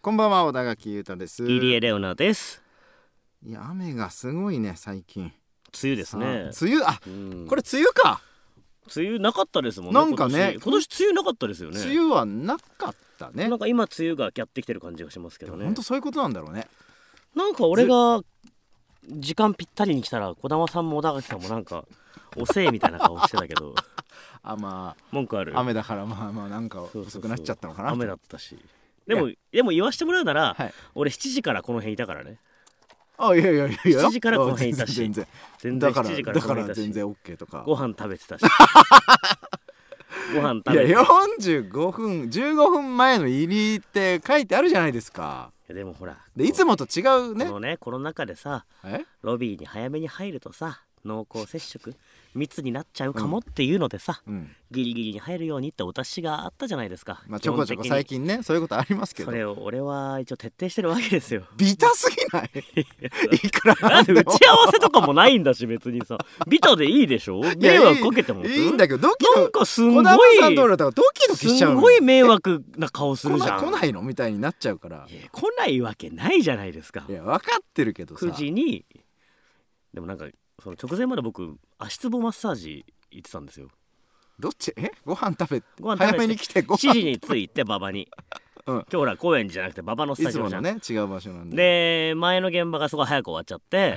こんばんは、小田垣裕太です。 入江レオナです。 いや、雨がすごいね、最近。 梅雨ですね。 梅雨、これ梅雨か。 梅雨なかったですもんね。 なんかね、 今年梅雨なかったですよね。 梅雨はなかったね。 なんか今梅雨がやってきてる感じがしますけどね。 本当そういうことなんだろうね。 なんか俺が時間ぴったりに来たら児玉さんも小田垣さんもなんか遅えみたいな顔してたけどまあ文句ある。 雨だからまあなんか遅くなっちゃったのかな。 雨だったし。でも言わしてもらうなら、 はい、 俺7時からこの辺いたからね。 いや 7時からこの辺いたし、 全然 7時からこの辺いたし、 だから全然 OK とかご飯食べてたしご飯食べて、 いや45分15分前の入りって書いてあるじゃないですか。 でもほらでいつもと違うね。 このねコロナ禍でさ、ロビーに早めに入るとさ、濃厚接触密になっちゃうかもっていうのでさ、ギリギリに入るようにってお達しがあったじゃないですか。 ちょこちょこ最近ねそういうことありますけど、 それを俺は一応徹底してるわけですよ。 ビタすぎないいくらなんで打ち合わせとかもないんだし、別にさビタでいいでしょ。迷惑かけてもいいんだけど、 なんかすんごいドキドキしちゃうの。 すんごい迷惑な顔するじゃん。 来ないのみたいになっちゃうから。 来ないわけないじゃないですか。 いや分かってるけどさ、 9時にでもなんかその直前まで僕足つぼマッサージ行ってたんですよ。 どっちご飯食べ早めに来て 7時に着いて馬場に、今日ほら高円寺じゃなくて馬場のスタジオじゃん。 いつものね違う場所なんで前の現場がすごい早く終わっちゃって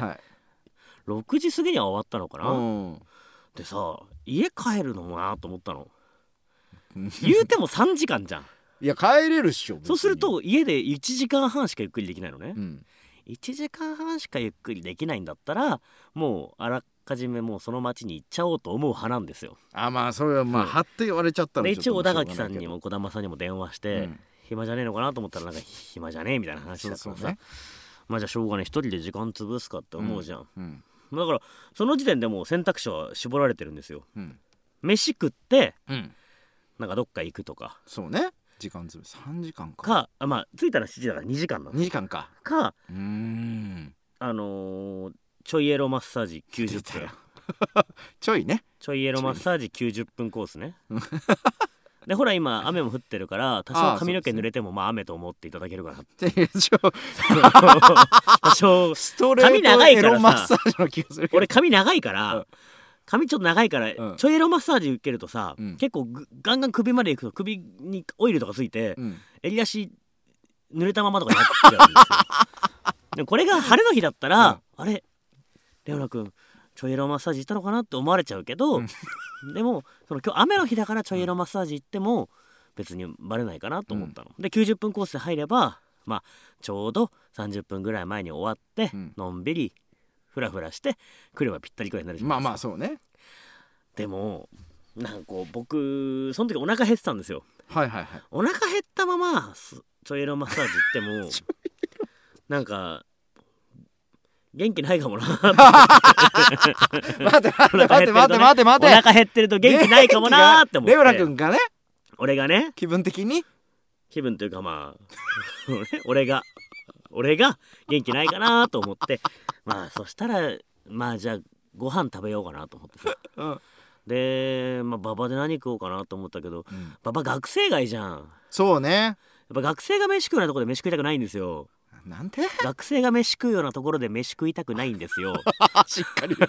、6時過ぎには終わったのかな。でさ、家帰るのもなと思ったの言うても3時間じゃん。 いや帰れるっしょ。 そうすると家で1時間半しかゆっくりできないのね、1時間半しかゆっくりできないんだったらもうあらかじめもうその町に行っちゃおうと思う派なんですよ。 まあそれははって言われちゃったら一応小田垣さんにも児玉さんにも電話して、暇じゃねえのかなと思ったらなんか暇じゃねえみたいな話だからさ、まあじゃあしょうがない一人で時間潰すかって思うじゃん、だからその時点でもう選択肢は絞られてるんですよ、飯食って、なんかどっか行くとか。 そうね、時間潰す3時間かまあ着いたら7時だから2時間なの。 2時間かちょいエロマッサージ90分ちょいエロマッサージ90分コースねでほら今雨も降ってるから多少髪の毛濡れてもまあ雨と思っていただけるかなって多少髪長いからさ、俺髪長いから髪ちょっと長いから、ちょいエロマッサージ受けるとさ、結構ガンガン首まで行くと首にオイルとかついて、襟足濡れたままとかになっちゃうんですよでもこれが晴れの日だったら、あれレオナ君ちょいエロマッサージ行ったのかなって思われちゃうけど、でもその今日雨の日だからちょいエロマッサージ行っても別にバレないかなと思ったの、で90分コースで入ればまあちょうど30分ぐらい前に終わって、のんびりフラフラして来ればぴったりくらいになるじゃないですか。 まあそうね。でもなんかこう僕その時お腹減ってたんですよ。お腹減ったままちょいエロマッサージ行ってもなんか元気ないかもな待ってお腹減ってると元気ないかもなって思って、 レオナ君がね、 俺がね気分というかまあ俺が元気ないかなと思ってまあそしたらまあじゃあご飯食べようかなと思ってさ、で馬場で何食おうかなと思ったけど、馬場学生街じゃん。 そうね、 やっぱ学生が飯食うようなところで飯食いたくないんですよ。 なんて学生が飯食うようなところで飯食いたくないんですよしっかり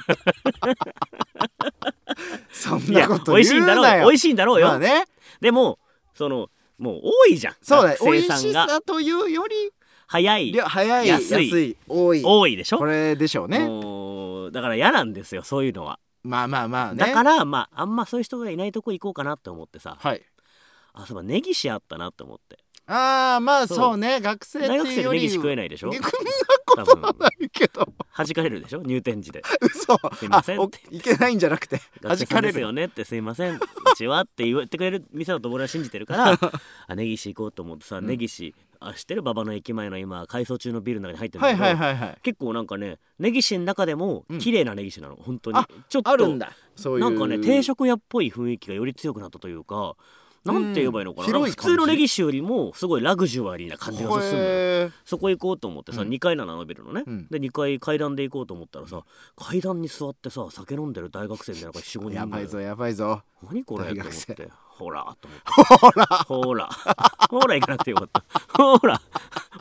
そんなこと言うなよ。 美味しいんだろう美味しいんだろうよ、でもそのもう多いじゃん。 そうだ、美味しさというより早い安い多いでしょ。 これでしょうね。 だから嫌なんですよそういうのは。 まあね。 だからあんまそういう人がいないとこ行こうかなって思ってさ、そういえば根岸あったなって思って。 まあそうね、学生っていうより大学生で根岸食えないでしょ。 そんなことはないけど弾かれるでしょ入店時で。 嘘、 すいませんっていけないんじゃなくて弾かれるよねって、すいませんうちはって言ってくれる店だと俺は信じてるから根岸行こうと思ってさ、根岸知ってる馬場の駅前の今改装中のビルの中に入ってるんだけど、結構なんかね根岸の中でも綺麗な根岸なの、本当にちょっとあるんだ、そういうなんかね定食屋っぽい雰囲気がより強くなったというか、なんて言えばいいのかな、普通の根岸よりもすごいラグジュアリーな感じがするのよ。そこ行こうと思ってさ、2階なのビルのね、で2階階段で行こうと思ったらさ、階段に座ってさ酒飲んでる大学生みたいなのが 4,5 人。 やばいぞ何これと思って、ほらと思ってほら行かなくてよかったほら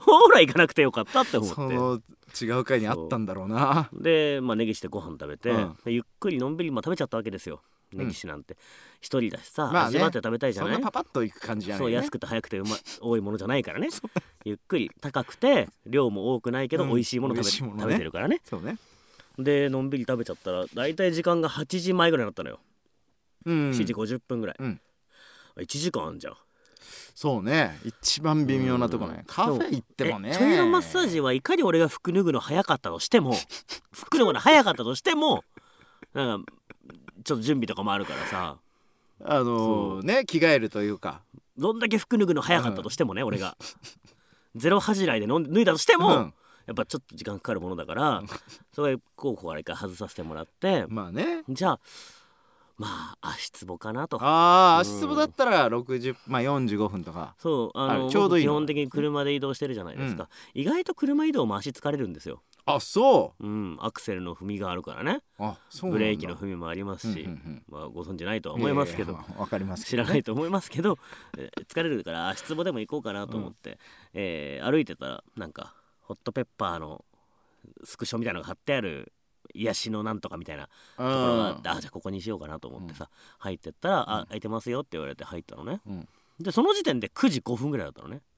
ほら行かなくてよかったって思って、 その違う回にあったんだろうな。 で根岸でご飯食べて、ゆっくりのんびり食べちゃったわけですよ。根岸なんて一人だしさ、味わって食べたいじゃない。 そんなパパッといく感じじゃないそう、安くて早くて多いものじゃないからね。ゆっくり高くて量も多くないけど美味しいもの食べてるからね。 そうね。 でのんびり食べちゃったらだいたい時間が8時前ぐらいだったのよ。7時50分ぐらい。1時間あんじゃん。 そうね、一番微妙なとこね。カフェ行ってもね、 ちょいのマッサージはいかに俺が服脱ぐの早かったとしても服脱ぐの早かったとしてもなんかちょっと準備とかもあるからさ、 ね、着替えるというか、 どんだけ服脱ぐの早かったとしてもね、俺がゼロ恥じらいで脱いだとしても、やっぱちょっと時間かかるものだからそれこうあれから外させてもらって、 まあね、 じゃあ足つぼかなと。 足つぼだったら45分とか、 そうちょうどいい。 基本的に車で移動してるじゃないですか。意外と車移動も足疲れるんですよ。 あ、そう。 アクセルの踏みがあるからね。 そうブレーキの踏みもありますし、ご存知ないとは思いますけど、 わかります。 知らないと思いますけど、疲れるから足つぼでも行こうかなと思って、歩いてたらなんかホットペッパーのスクショみたいなのが貼ってある癒しのなんとかみたいなところがあって、じゃあここにしようかなと思ってさ、入ってったら「空いてますよ」って言われて入ったのね。でその時点で9時5分ぐらいだったのね。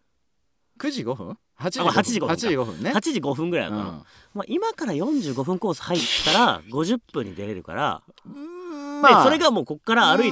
9時5分 ?8 時5分ね。 8時5分ぐらいだったの。今から45分コース入ったら50分に出れるから、でそれがもうこっから歩いて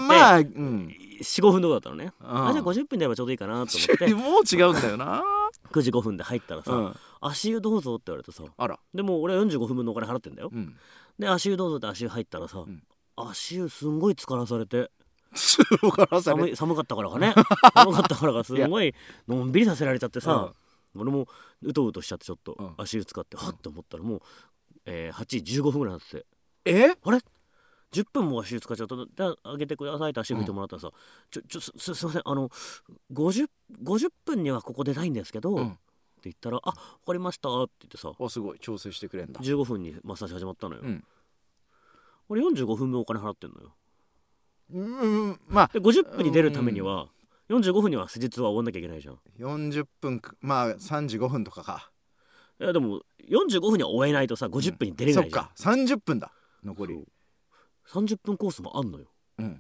45分どこだったのね。じゃあ50分でやればちょうどいいかなと思ってもう違うんだよな。 9時5分で入ったらさ、足湯どうぞって言われてさ、でも俺は45分分のお金払ってんだよ。で足湯どうぞって足湯入ったらさ、足湯すんごい疲らされて、寒かったからかね寒かったからかすごいのんびりさせられちゃってさ、俺もうとうとしちゃって、ちょっと足湯使ってはっと思ったらもう8時15分ぐらいになってて、あれ10分も足湯使っちゃった。じゃああげてくださいって足湯見てもらったらさ、すいません50分にはここ出たいんですけど、って言ったら「分かりました」って言ってさ、 すごい調整してくれんだ。 15分にマッサージ始まったのよ。俺45分分お金払ってんのよ。で50分に出るためには45分には施術は終わんなきゃいけないじゃん。 40分35分とかか。 いやでも45分には終えないとさ50分に出れないじゃん。 そっか、30分だ残り。 30分コースもあんのよ。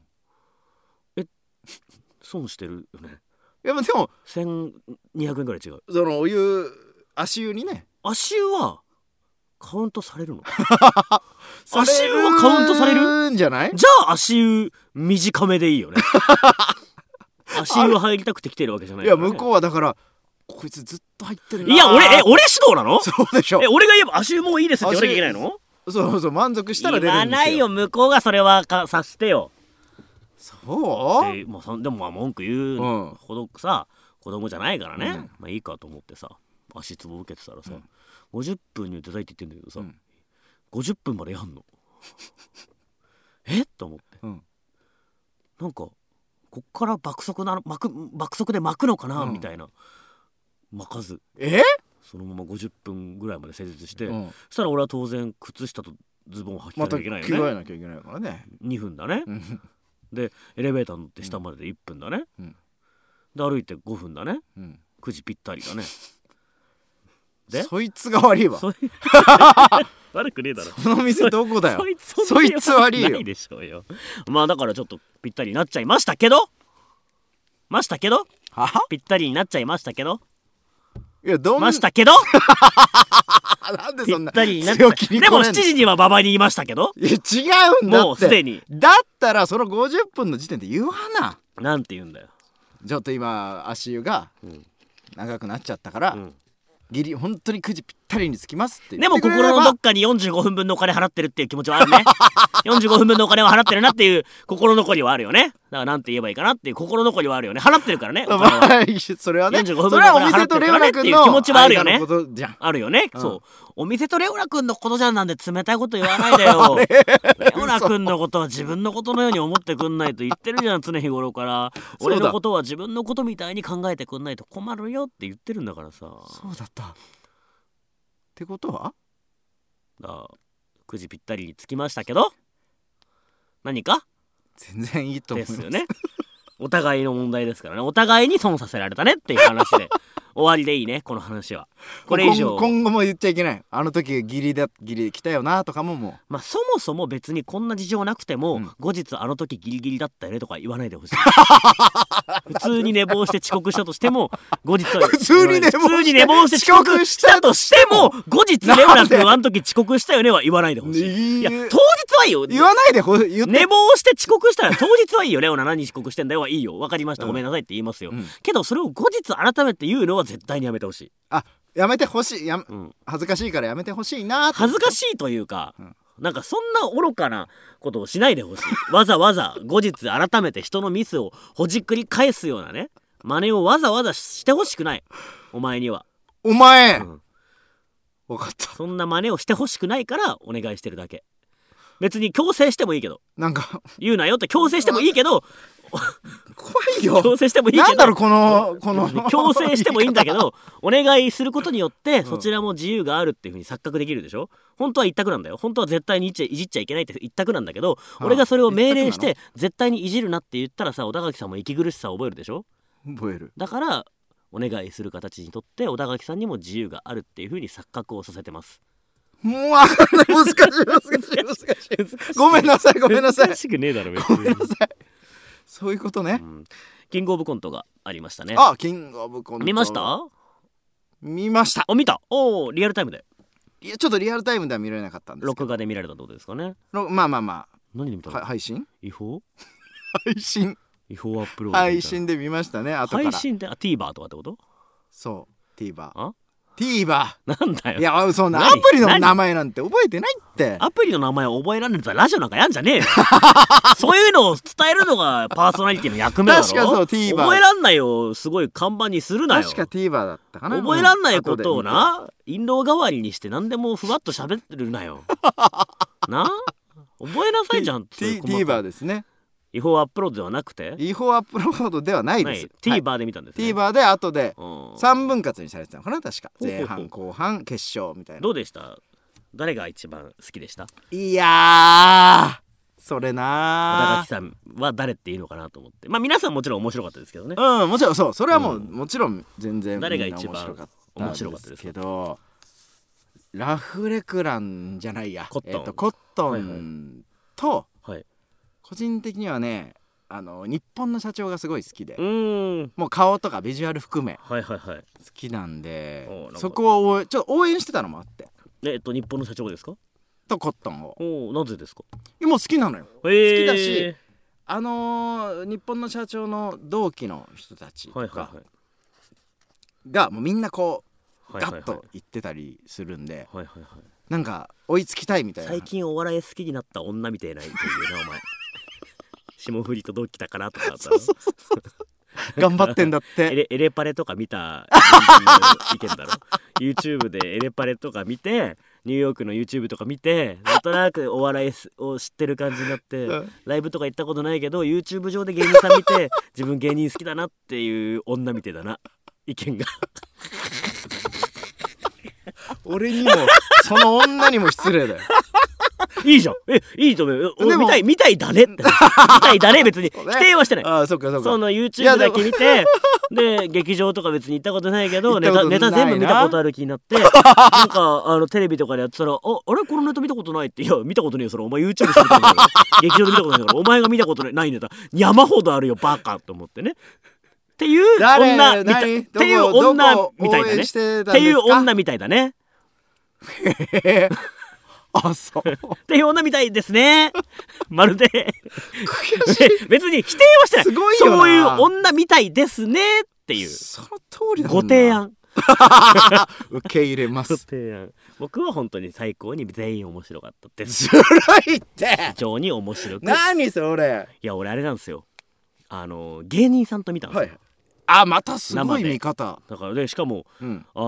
損してるよね。 いやでも 1200円ぐらい違う。 その足湯にね、 足湯はカウントされるの足湯はカウントされるんじゃない？ じゃあ足湯短めでいいよね足湯入りたくて来てるわけじゃないから、ね、 いや向こうはだからこいつずっと入ってるな。 いや俺指導なの？ そうでしょ。 俺が言えば足湯もういいですって言わなきゃいけないの？ そう満足したら出るんですよ。 言わないよ、向こうがそれはさしてよ。 そうでも文句言うほどさ、子供じゃないからね、いいかと思ってさ足つぼ受けてたらさ、50分に出たいって言ってんだけどさ、50分までやんのと思って、なんかこっから爆速で巻くのかな、みたいな。巻かずそのまま50分ぐらいまで施術して、そしたら俺は当然靴下とズボンを履き替えなきゃいけないよね。 また着替えなきゃいけないからね。 2分だねでエレベーター乗って下までで1分だね、で歩いて5分だね、9時ぴったりだね。 でそいつが悪いわ。 悪くねえだろ。 その店どこだよ。そいつ悪いよ。 ないでしょうよ。だからちょっとぴったりになっちゃいましたけどぴったりになっちゃいましたけどましたけどなんでそんなぴったりになっちゃいでも7時には馬場にいましたけど。 いや違うんだって。 もうすでに。 だったらその50分の時点で言わな。 なんて言うんだよ。 ちょっと今足湯が長くなっちゃったから、本当に9時ぴったりに着きますって言ってくれれば。 でも心のどっかに45分分のお金払ってるっていう気持ちはあるね45分分のお金は払ってるなっていう心残りはあるよね。だからなんて言えばいいかなっていう心残りはあるよね。払ってるからね。 それはね、 45分分のお金払ってるからねっていう気持ちはあるよね。あるよね、そうお店とレオナ君のことじゃんなんで冷たいこと言わないでよレオナ君のことは自分のことのように思ってくんないと言ってるじゃん、常日頃から。俺のことは自分のことみたいに考えてくんないと困るよって言ってるんだからさ。 そうだったってことは 9時ぴったりに着きましたけど何か全然いいと思いますですよねお互いの問題ですからね。お互いに損させられたねっていう話で終わりでいいねこの話は。これ以上今後も言っちゃいけない。あの時ギリ来たよなとかももう、 まあそもそも別にこんな事情なくても、後日あの時ギリギリだったよねとか言わないでほしい。普通に寝坊して遅刻したとしても後日は普通に寝坊して遅刻したとしても後日レオナ君あの時遅刻したよねは言わないでほしい。いや当日はいいよ。 言わないで言って。 寝坊して遅刻したら当日はいいよ。レオナ何遅刻してんだよはいいよ。わかりました、ごめんなさいって言いますよ、けどそれを後日改めて言うのは絶対にやめてほしい。 やめてほしい。恥ずかしいからやめてほしいな。 恥ずかしいというか、なんかそんな愚かなことをしないでほしい。わざわざ後日改めて人のミスをほじくり返すようなね真似をわざわざしてほしくない。お前には。 お前、分かった。 そんな真似をしてほしくないからお願いしてるだけ。別に強制してもいいけど、 なんか言うなよって強制してもいいけど怖いよ。 強制してもいいけど、 なんだろうこの強制してもいいんだけどお願いすることによってそちらも自由があるっていう風に錯覚できるでしょ。本当は一択なんだよ。本当は絶対にいじっちゃいけないって一択なんだけど、俺がそれを命令して絶対にいじるなって言ったらさ、小田垣さんも息苦しさを覚えるでしょ。 覚える。 だからお願いする形にとって小田垣さんにも自由があるっていう風に錯覚をさせてます。 もう分かんない。難しい。ごめんなさい。 難しくねえだろ別に。 ごめんなさい。そういうことね、 キングオブコントがありましたね。 キングオブコント見ました？ 見ました。 見た。リアルタイムで。 いやちょっとリアルタイムでは見られなかったんですけど、 録画で見られたってことですかね。 まあ何で見たの？ 配信違法違法アップロード配信で見ましたね。後から配信でTVer とかってこと？ そう TVer なんだよ。 いやそんなアプリの名前なんて覚えてないって。 アプリの名前を覚えられるとラジオなんかやんじゃねえよ。そういうのを伝えるのがパーソナリティの役目だろ。 確かそう TVer 覚えらんないよ。すごい看板にするなよ。 確か TVer だったかな。 覚えらんないことをな印籠代わりにして何でもふわっと喋ってるなよ。な覚えなさいじゃん。 TVer ですね。 違法アップロードではなくて？ 違法アップロードではないです。 TVer で見たんですね。 TVer で後で3分割にされてたのかな確か。前半後半決勝みたいな。 どうでした？誰が一番好きでした？ いやそれな小田垣さんは誰っていいのかなと思って。まあ皆さんもちろん面白かったですけどね。 もちろんそう。それはもう、もちろん全然誰が一番面白かったですけど、ラフレクランじゃないや、コットンと、個人的にはね日本の社長がすごい好きで、もう顔とかビジュアル含め好きなんで、そこをちょっと応援してたのもあって。 日本の社長ですか？ とコットンを。 なぜですか？ もう好きなのよ。好きだし日本の社長の同期の人たちとかがもうみんなこうガッと言ってたりするんで、なんか追いつきたいみたいな。 最近お笑い好きになった女みたいなっていうなお前。霜降りと同期だからとか頑張ってんだってエレパレとか見た意見だろ。YouTube でエレパレとか見てニューヨークの YouTube とか見てなんとなくお笑いを知ってる感じになって、ライブとか行ったことないけど YouTube 上で芸人さん見て自分芸人好きだなっていう女みたいだな意見が。 俺にもその女にも失礼だよ。 いいじゃん。いいと思う。見たいだねって。見たいだね別に否定はしてない。 そっか。 その YouTube だけ見てで劇場とか別に行ったことないけどネタ全部見たことある気になってなんかテレビとかでやってたらあれこのネタ見たことないって。いや見たことねえよそれお前 YouTube して見たことない劇場で見たことないからお前が見たことないネタ山ほどあるよバカと思ってね。っていう女みたいっていう女みたいだね。っていう女みたいだね。 そうっていう女みたいですね。まるで別に否定はしてない。 すごいよな。 そういう女みたいですねっていうその通りだもごんな。 提案受け入れます。 ご提案。僕は本当に最高に全員面白かったです。 ずるいって非常に面白く。 何それ。 いや俺あれなんですよ芸人さんと見たんですよ、 またすごい見方だからでしかも、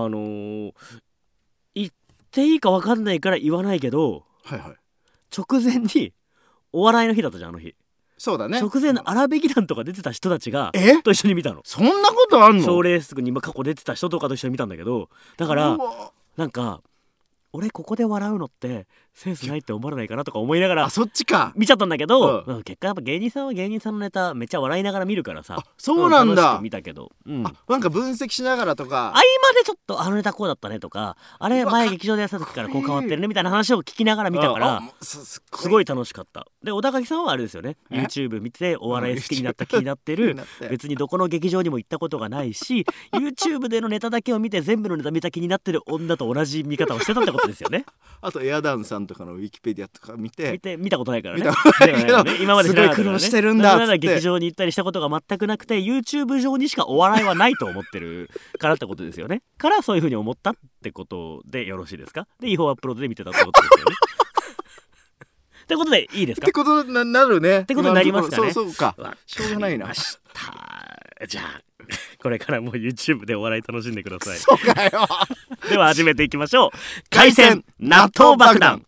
言っていいか分かんないから言わないけど、直前にお笑いの日だったじゃんあの日。 そうだね。 直前の荒引き団とか出てた人たちがと一緒に見たの。 そんなことあんの？ 賞レースに過去出てた人とかと一緒に見たんだけど、だからなんか俺ここで笑うのってセンスないって思わないかなとか思いながらそっちか見ちゃったんだけど、結果やっぱ芸人さんは芸人さんのネタめっちゃ笑いながら見るからさ。 そうなんだ。 楽しく見たけど、 なんか分析しながらとか、 合間でちょっとあのネタこうだったねとか、あれ前劇場でやった時からこう変わってるねみたいな話を聞きながら見たからすごい楽しかった。で小田垣さんはあれですよね、 YouTube 見てお笑い好きになった気になってる別にどこの劇場にも行ったことがないしYouTube でのネタだけを見て全部のネタ見た気になってる女と同じ見方をしてたってことですよね。 あとエアダンさんとかのウィキペディアとか見たことないからね。 今まですごい苦労してるんだっつって、 劇場に行ったりしたことが全くなくて YouTube 上にしかお笑いはないと思ってるからってことですよね。からそういう風に思ったってことでよろしいですか。で違法アップロードで見てたってことですよね。ってことでいいですか。 ってことになるね。 ってことになりますかね。 そうか。しょうがないな。 じゃあこれからも YouTube でお笑い楽しんでください。 そうかよ。 では始めていきましょう。海鮮納豆爆弾。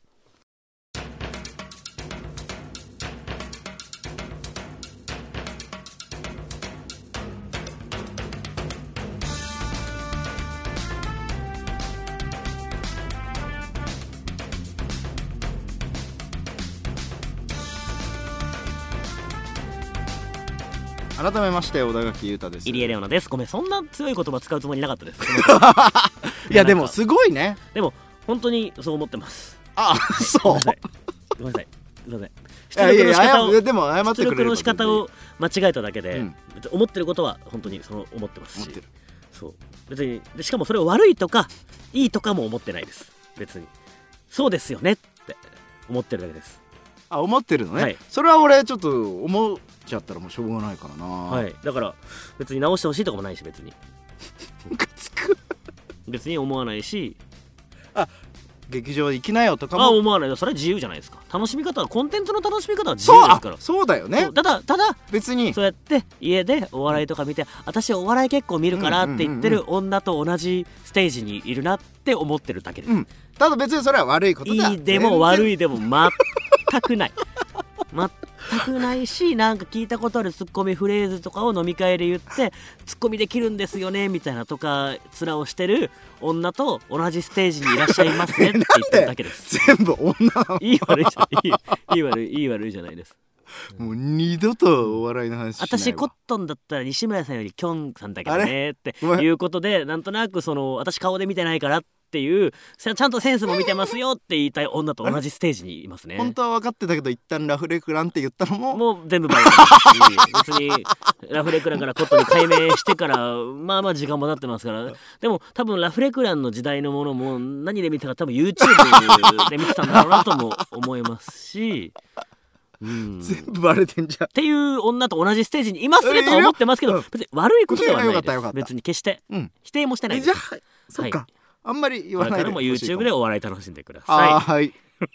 改めまして小田垣裕太です。 入江レオナです。ごめん、そんな強い言葉使うつもりなかったです。 いやでもすごいね。 でも本当にそう思ってます。 そう。 ごめんなさい。出力の仕方を間違えただけで、思ってることは本当に思ってますし、そう別にでしかもそれを悪いとかいいとかも思ってないです。別にそうですよねって思ってるだけです。 思ってるのね。それは俺ちょっと思っちゃったらもうしょうがないからな。 はい。だから別に直してほしいとかもないし、別にムカつく。 別に思わないし、 劇場行きなよとかも思わない。それは自由じゃないですか。楽しみ方はコンテンツの楽しみ方は自由ですから。 そうだよね。 ただ別にそうやって家でお笑いとか見て、私お笑い結構見るからって言ってる女と同じステージにいるなって思ってるだけです。 ただ別にそれは悪いことだ。 いいでも悪いでも全くない全くないし、なんか聞いたことあるツッコミフレーズとかを飲み会で言ってツッコミできるんですよねみたいなとか面をしてる女と同じステージにいらっしゃいますねって言ってるだけです。 全部女いい悪いじゃないです。 もう二度とお笑いの話しないわ。 私コットンだったら西村さんよりキョンさんだけどねっていうことで、なんとなく私顔で見てないからっていうちゃんとセンスも見てますよって言いたい女と同じステージにいますね。 本当は分かってたけど一旦ラフレクランって言ったのもう全部バレてますし、別にラフレクランからコットンに改名してからまあ時間も経ってますから。でも多分ラフレクランの時代のものも何で見たか多分 YouTube で見てたんだろうなとも思いますし、 全部バレてんじゃんっていう女と同じステージにいますねとは思ってますけど、別に悪いことではないです。別に決して否定もしてないです。 じゃあそっか、あんまり言わないで。 これからも YouTube でお笑い楽しんでください。 はい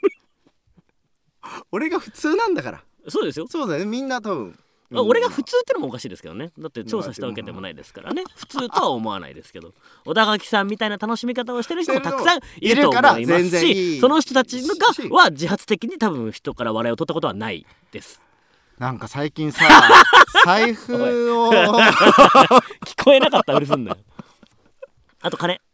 俺が普通なんだから。 そうですよ。 そうだね、みんな多分俺が普通ってのもおかしいですけどね。だって調査したわけでもないですからね。普通とは思わないですけど、小田垣さんみたいな楽しみ方をしてる人もたくさんいると思いますし、その人たちは自発的に多分人から笑いを取ったことはないです。 なんか最近さ財布を聞こえなかったふりすんだよ。あと金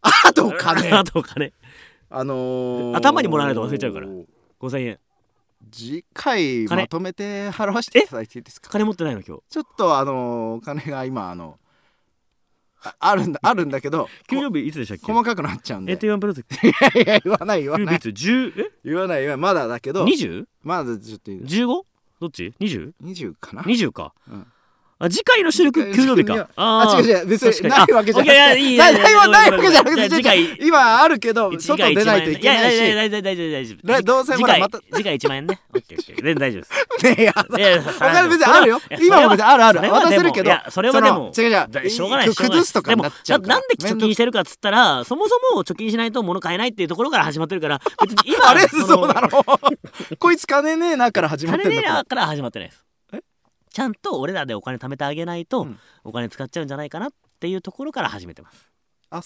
頭にもらわないと忘れちゃうから。5000円次回まとめて払わせていただいていいですか。 金持ってないの今日。 ちょっと金が今あるんだけど、 給料日いつでしたっけ。 細かくなっちゃうんで。 AT1 プロジェクトいや言わない。 言わないまだだけど 20？ まだちょっと 15？ どっち？ 20 かな。 20か。次回の収録給料日か。 違う別にないわけじゃなくて、ないわけじゃなくて、次回今あるけど外出ないといけないし。 大丈夫。 どうせほらまた次回1万円ね。オッケー全然大丈夫です。 ねえや。別にあるよ。今も別にある。渡せるけど。 それはでも違うしょうがない。 崩すとかになっちゃうから。 なんで貯金してるかっつったら、そもそも貯金しないと物買えないっていうところから始まってるから、別に今あれそうなの。こいつ金ねえなから始まってんだ。 金ねえなから始まってないです。ちゃんと俺らでお金貯めてあげないとお金使っちゃうんじゃないかなっていうところから始めてます。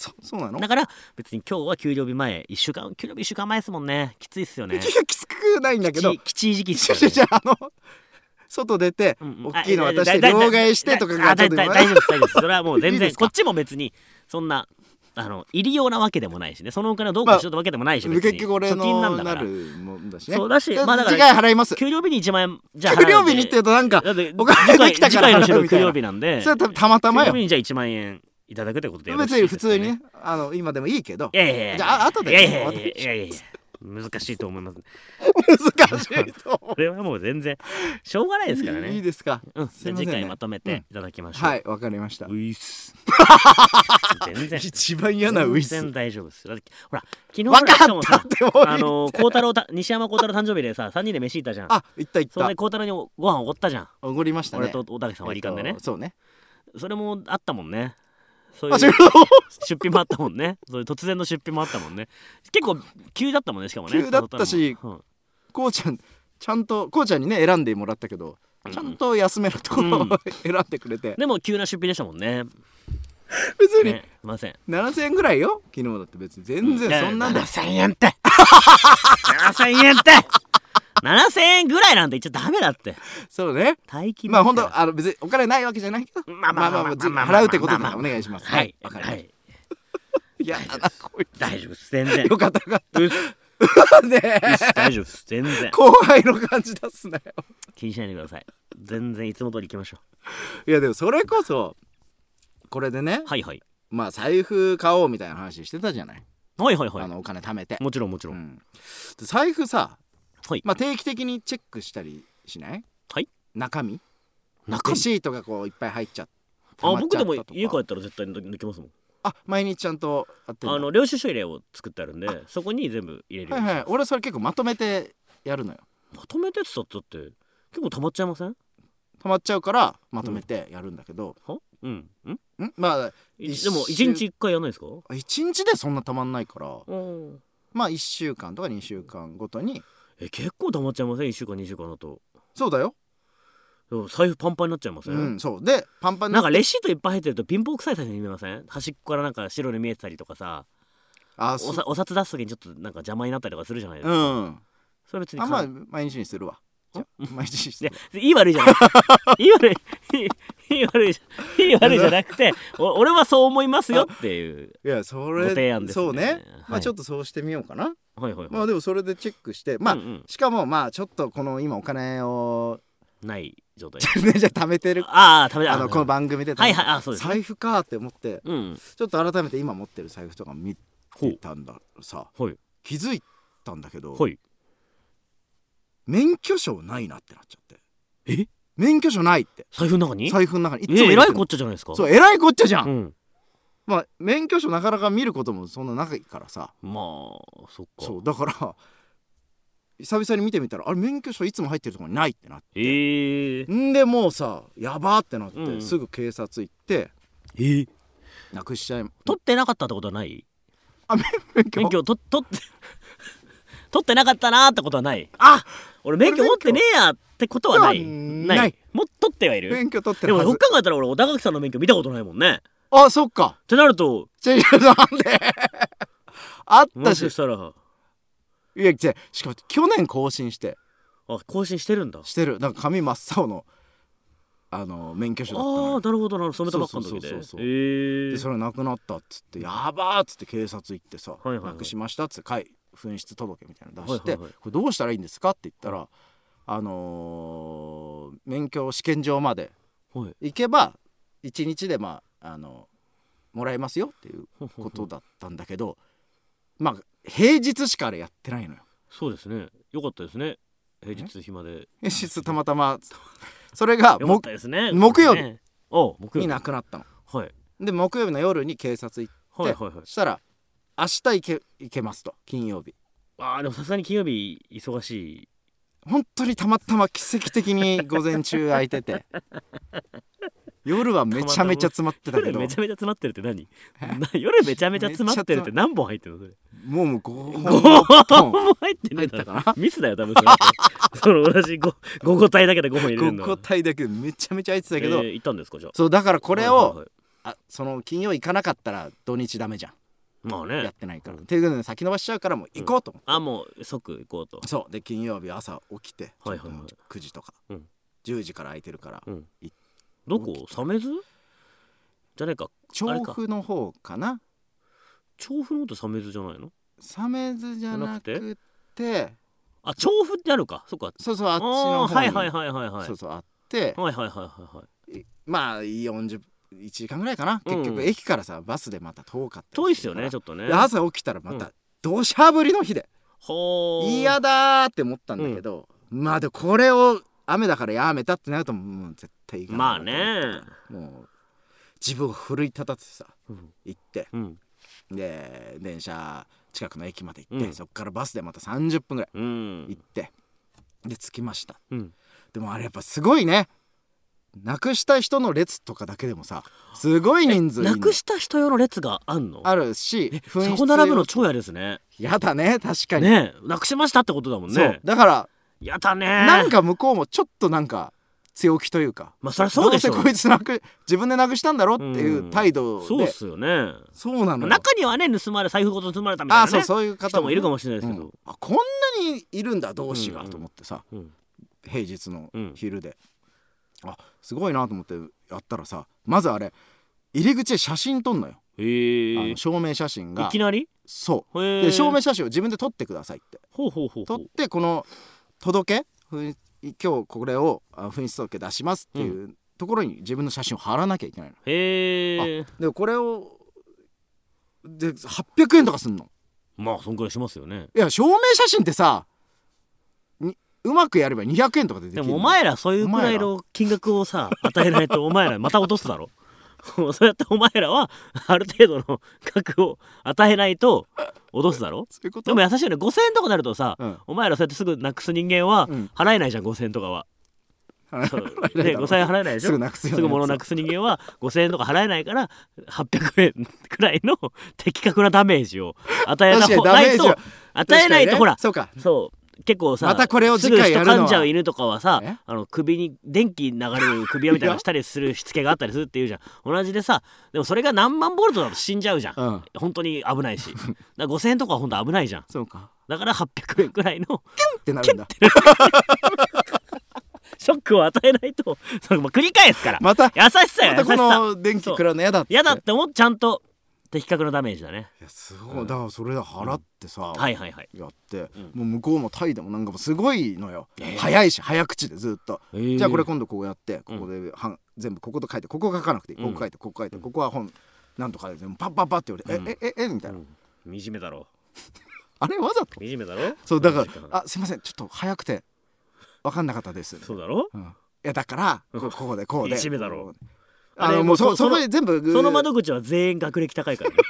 そうなの。 だから別に今日は給料日前給料日1週間前ですもんね。きついっすよね。 きつくないんだけど、 きちい時期っすよね。 じゃあ外出て大きいの渡して両替してとかが大丈夫です。それはもう全然こっちも別にそんな入りようなわけでもないしね、そのお金をどうかしようってわけでもないし、別に結局俺貯金なんのだからなるもんだしね。 そうだし、まあだから次回払います。 給料日に1万円じゃあ給料日にって言うとなんかお金できたから払うみたいな。 給料日なんで、 それはたまたまよ。 給料日にじゃあ1万円いただくってことでよろしい別ですかね。 に普通にね、今でもいいけど。 いやいやいや、 じゃあ後で。 いやいやいや難しいと思います。 難しいと思う。 これはもう全然しょうがないですからね。 いいですか。 じゃあ次回まとめていただきましょう。 はい、わかりました。 ウイス。全然一番嫌なウイス。 全然大丈夫です。だってほら昨日分かったって西山幸太郎誕生日でさ3人で飯行ったじゃん。 あ、行った。 それで幸太郎にご飯おごったじゃん。 おごりましたね。 俺と大竹さん割り勘でね。 そうね。 それもあったもんね。そういう出費もあったもんね。そういう突然の出費もあったもんね。結構急だったもんね、しかもね。 急だったし、こうちゃんちゃんとこうちゃんにね選んでもらったけど、ちゃんと休めるところを選んでくれて。 でも急な出費でしたもんね。 別にすいません。 7000円ぐらいよ。昨日だって別に全然そんなんで。 7000円って7000円って7000円ぐらいなんて言っちゃダメだって。 そうね。 大金。 まあ本当別にお金ないわけじゃないけど、まあ払うってことでお願いします。はい。わかりました。いやこいつ大丈夫です。全然。 よかったよかった。 ね大丈夫です。全然。 後輩の感じ出すなよ。 気にしないでください。全然いつも通り行きましょう。いやでもそれこそこれでね。 はいはい。 まあ財布買おうみたいな話してたじゃない。 はいはいはい。 お金貯めて。 もちろんもちろん。 財布さ。 はい、 まあ定期的にチェックしたりしない？ はい。 中身レシートがこういっぱい入っちゃって。 僕でも家帰ったら絶対抜けますもん。 毎日ちゃんとやってる。 領収書入れを作ってあるんで、そこに全部入れるようにします。 はいはい。俺それ結構まとめてやるのよ。 まとめてって言ったって結構溜まっちゃいません？ 溜まっちゃうからまとめてやるんだけど。まあでも1日1回やらないですか ？1日でそんな溜まんないから。まあ1週間とか2週間ごとに。 結構溜まっちゃいません？1週間2週間だと。 そうだよ。 財布パンパンになっちゃいません？ そうでパンパンなんかレシートいっぱい入ってると貧乏くさい財布に見えません？端っこからなんか白で見えてたりとかさ、お札出す時にちょっとなんか邪魔になったりとかするじゃないですか。それ別にまあ毎日にするわ。毎日にするわ。 いい悪いじゃないいい悪いじゃなくて俺はそう思いますよっていうご提案ですね。 そうね。まあちょっとそうしてみようかな。まあでもそれでチェックしてしかもまあちょっとこの今お金をない状態じゃ貯めてるこの番組で財布かって思ってちょっと改めて今持ってる財布とか見てたんださ、気づいたんだけど免許証ないなってなっちゃって。免許証ないって財布の中にいつもえらいこっちゃじゃないですか。 そうえらいこっちゃじゃん。まあ免許証なかなか見ることもそんなないからさ。 まあそっか。 そうだから久々に見てみたら免許証いつも入ってるところにないってなって、んでもうさやばーってなって、すぐ警察行ってなくしちゃい。 取ってなかったってことはない？ 免許取ってなかったなーってことはない？俺免許持ってねえやってことはない。もう取ってはいる。 免許取ってるはず。でもよく考えたら俺小田垣さんの免許見たことないもんね。 そっかってなるとなんであったし、 もしかしたらいやしかも去年更新して更新してるんだ。 してる。なんか髪真っ青の免許証だったの。 なるほどなるほど。染めたばっかの時で。 でそれなくなったっつってやばーっつって警察行ってさ、なくしましたっつって紛失届みたいなの出して、これどうしたらいいんですかって言ったら免許試験場まで行けば1日でもらえますよっていうことだったんだけど、まあ平日しかあれやってないのよ。 そうですね。よかったですね。平日暇で。 平日たまたまそれが木曜日になくなったの。で木曜日の夜に警察行ってそしたら明日行けますと。金曜日。 でもさすがに金曜日忙しい。 本当にたまたま奇跡的に午前中空いてて夜はめちゃめちゃ詰まってたけど。 夜めちゃめちゃ詰まってるって何？夜めちゃめちゃ詰まってるって何本入ってるのそれ？ もう5本も入ってないかな。ミスだよ多分その同じ5個体だけで5本入れるの。 5個体だけでめちゃめちゃ入ってたけど。 行ったんですかじゃあ。 そうだからこれをその金曜行かなかったら土日ダメじゃん。 まあね。 やってないから。っていうことで先延ばしちゃうからもう行こうと思って。 もう即行こうと。 そうで金曜日朝起きて9時とか10時から空いてるから行って。 どこ？鮫洲？じゃねえか。 調布の方かな。 調布のって鮫洲じゃないの？ 鮫洲じゃなくて、 あ、調布ってあるか。そっか。 そうそう、あっちの方に、 はい、 そうそうあって、まあ1時間ぐらいかな、結局駅からさバスでまた遠かった、 遠いっすよねちょっとね。 朝起きたらまた土砂降りの日で、嫌だーって思ったんだけど、まあでこれを雨だからやめたってなるともう絶対行かない。 まあね、 もう自分を奮い立たせてさ、行って、で電車近くの駅まで行って、そっからバスでまた30分ぐらい行って、で着きました、でもあれやっぱすごいね、なくした人の列とかだけでもさすごい人数いる。 なくした人用の列があんの？ あるし、 そこ並ぶの超嫌ですね。 やだね、確かにね、なくしましたってことだもんね。 そうだからやだね。 なんか向こうもちょっとなんか強気というか、 まあそりゃそうでしょ、 どうせこいつ自分でなくしたんだろっていう態度で、 そうっすよね。 そうなのよ。 中にはね、財布ごと盗まれたみたいなね、 そういう方もいるかもしれないですけど、 こんなにいるんだ同志がと思ってさ、平日の昼で、すごいなと思ってやったらさ、まずあれ入り口で写真撮んのよ。証明写真がいきなり。 そうで、証明写真を自分で撮ってくださいって。撮ってこの届け、今日これを紛失届出しますっていうところに自分の写真を貼らなきゃいけないの。でこれをで800円とかすんの。 まあそんくらいしますよね。 いや証明写真ってさうまくやれば200円とかでできる。 でもお前らそういうくらいの金額をさ与えないとお前らまた落とすだろそうやってお前らはある程度の額を与えないと落とすだろ。そういうこと。でも優しいよね。5000円とかなるとさ、お前らそうやってすぐなくす人間は払えないじゃん、5000円とかは。5000円払えないでしょ。すぐ物なくす人間は5000円とか払えないから800円くらいの的確なダメージを与えないと、ほら、そう結構さ、 またこれを次回やるのはすぐ人噛んじゃう犬とかはさ、首に電気流れる首輪みたいなのしたりするしつけがあったりするっていうじゃん。同じでさ、でもそれが何万ボルトだと死んじゃうじゃん、本当に危ないし。だから5000円とかは本当危ないじゃん。そうか。だから800円くらいのキュンってなるんだショックを与えないと、それも繰り返すから。 また優しさよ、優しさ。 またこの電気食らうの嫌だって思って、ちゃんと的確なダメージだね。 いやすごい、だからそれで払ってさ、やって、もう向こうもタイでもなんかもすごいのよ、早いし早口でずっと、じゃあこれ今度こうやってここで全部ここと書いて、ここ書かなくていい、ここ書いてここ書いて、ここは本なんとかでパッパッパって言われて、えみたいな、 惨めだろあれわざと惨めだろ。 そうだからすいませんちょっと早くて分かんなかったです。 そうだろ。 いやだからここでこうで惨めだろ。 もうそこで全部その窓口は全員学歴高いからね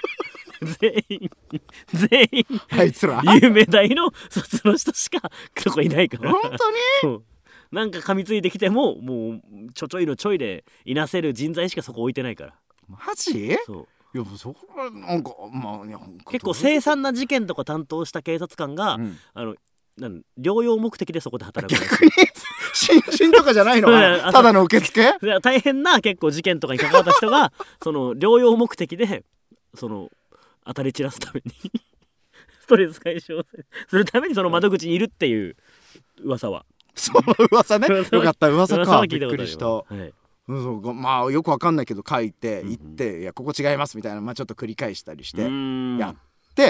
全員あいつら有名大の卒の人しかそこいないから。 本当になんか噛みついてきてももうちょいのちょいでいなせる人材しかそこ置いてないから。 マジ？ そういやそこはなんか結構凄惨な事件とか担当した警察官が、療養目的でそこで働く。 逆に新人とかじゃないのただの受付？ 大変な結構事件とかに関わった人がその療養目的でその当たり散らすためにストレス解消するためにその窓口にいるっていう噂は。 その噂ね。よかった、噂か。びっくりした。まあよくわかんないけど書いて行って「いやここ違います」みたいな、ちょっと繰り返したりしてやって、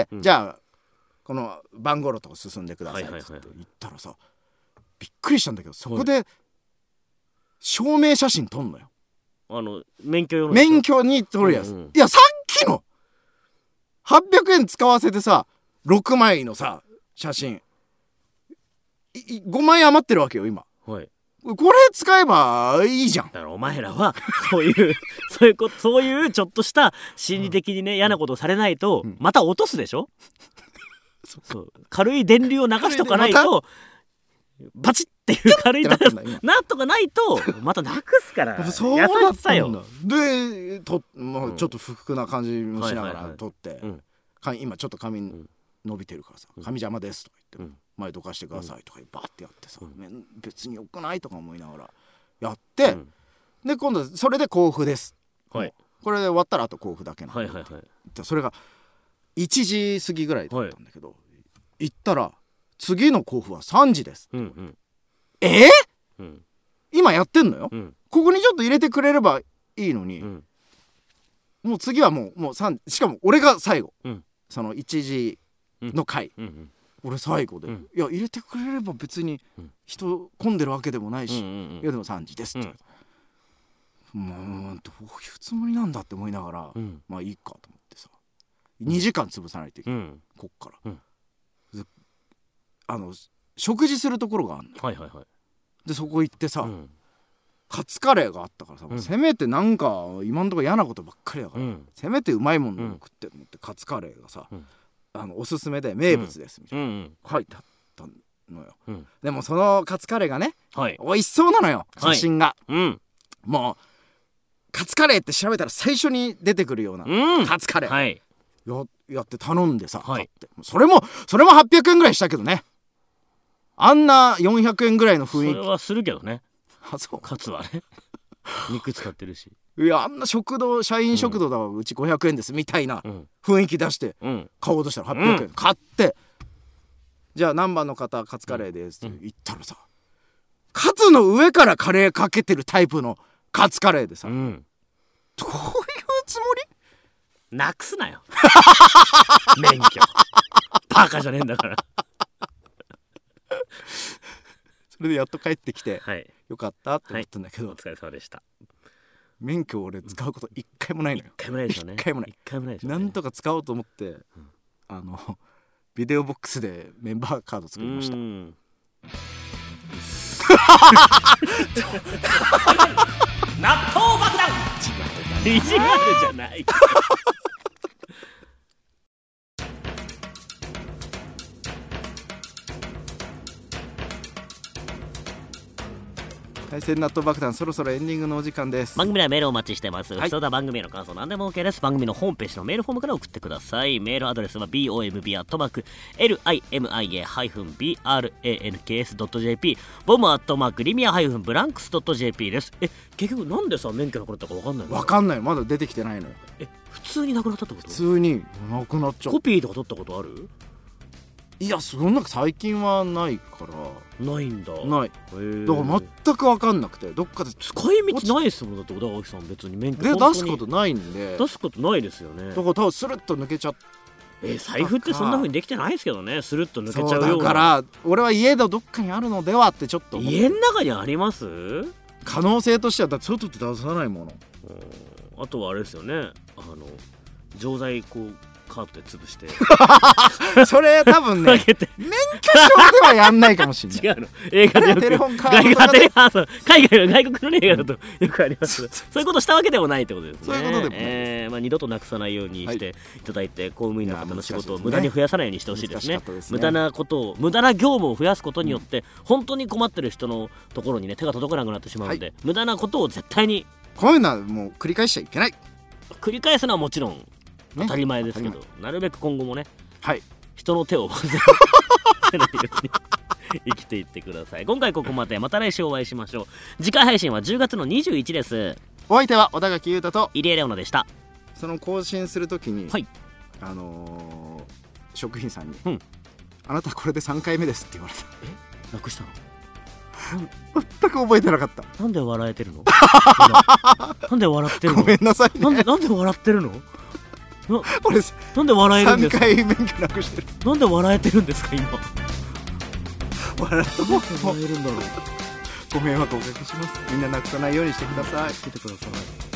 じゃあこの番号のとこ進んでくださいって言ったらさ、びっくりしたんだけど、そこで証明写真撮んのよ。 免許用の免許に撮るやつ。いやさっきの800円使わせてさ6枚のさ写真5枚余ってるわけよ今。これ使えばいいじゃん。 だからお前らはそういうちょっとした心理的にね、嫌なことをされないとまた落とすでしょ。そう軽い電流を流しとかないとバチッっていう軽いなんとかないとまたなくすから。優しさよ。 でちょっと不服な感じもしながら撮って、今ちょっと髪伸びてるからさ、髪邪魔ですとか言って、前どかしてくださいとかバッてやってさ、別によくないとか思いながらやって、で今度それで交付です、これで終わったらあと交付だけなんで、それが1時過ぎぐらいだったんだけど、行ったら次の交付は3時です。今やってんのよ、ここにちょっと入れてくれればいいのに、 もう次はもう3、しかも俺が最後、その1時の回、俺最後で、いや入れてくれれば別に人混んでるわけでもないし、いやでも3時ですって、もうどういうつもりなんだって思いながら、まあいいかと思ってさ、2時間潰さないといけない、こっから、食事するところがあるの、でそこ行ってさ、カツカレーがあったからさ、せめてなんか今んとこ嫌なことばっかりだから、せめてうまいものを食ってと思って、カツカレーがさ、おすすめで名物ですみたいな書いてあったのよ、でもそのカツカレーがね、美味しそうなのよ、写真が、もうカツカレーって調べたら最初に出てくるようなカツカレー、やって頼んでさ、買って、それも800円ぐらいしたけどね、あんな400円ぐらいの雰囲気、 それはするけどね、 そうカツはね肉使ってるし、 いやあんな食堂、社員食堂だからうち500円ですみたいな雰囲気出して買おうとしたら800円、買って、じゃあ何番の方カツカレーですって言ったらさ、カツの上からカレーかけてるタイプのカツカレーでさ、どういうつもり？ なくすなよ免許バカじゃねえんだからそれでやっと帰ってきて、よかったって思ったんだけど、 お疲れ様でした。 免許を俺使うこと一回もないのよ。 一回もないでしょうね。 一回もないでしょうね。なんとか使おうと思って、ビデオボックスでメンバーカード作りました。 納豆爆弾。意地悪じゃない。 海鮮納豆爆弾、そろそろエンディングのお時間です。 番組ではメールをお待ちしてます。それでは番組への感想何でも OK です。番組のホームページのメールフォームから送ってください。メールアドレスは bomb@limia-branks.jp ボム@limia-branks.jp です。結局なんでさ免許なくなったか分かんないの？ 分かんない、まだ出てきてないのよ。 普通になくなったってこと？ 普通になくなっちゃう。 コピーとか取ったことある？ いや、そんな最近はないから。 ないんだ。 ない。だから全く分かんなくて、どっかで使い道ないですもん。だって小田垣さん別に免許で出すことないんで。 出すことないですよね。 だから多分スルッと抜けちゃって、 財布ってそんな風にできてないですけどね。スルッと抜けちゃうような。 だから俺は家のどっかにあるのではってちょっと思って。 家の中にあります？ 可能性としてはだって外って出さないもの。 あとはあれですよね、錠剤こうカードで潰してそれ多分ね免許証ではやんないかもしれない。 違うの、映画でよくテレホンカードとかで海外の映画だとよくあります、そういうことしたわけでもないってことですね。 そういうことでもない、 二度となくさないようにしていただいて、公務員の方の仕事を無駄に増やさないようにしてほしいですね。無駄な業務を増やすことによって、本当に困ってる人のところにね手が届かなくなってしまうので、無駄なことを絶対に、 こういうのはもう繰り返しちゃいけない。 繰り返すのはもちろん当たり前ですけど、なるべく今後もね、人の手をせないように生きていってください。今回ここまで、また来週お会いしましょう。次回配信は10月の21です。 お相手は小田垣裕太と入江レオナでした。 その更新するときに、職員さんに、あなたこれで3回目ですって言われた。 なくしたの？ 全く覚えてなかった。 なんで笑えてるの？なんで笑ってるの？ ごめんなさいね。 なんで笑ってるの？ 俺なんで笑えるんですか？ 3回免許なくしてる。 なんで笑えてるんですか今？ 笑えるんだろう。 ご迷惑をおかけします。みんななくさないようにしてください。 つけてください。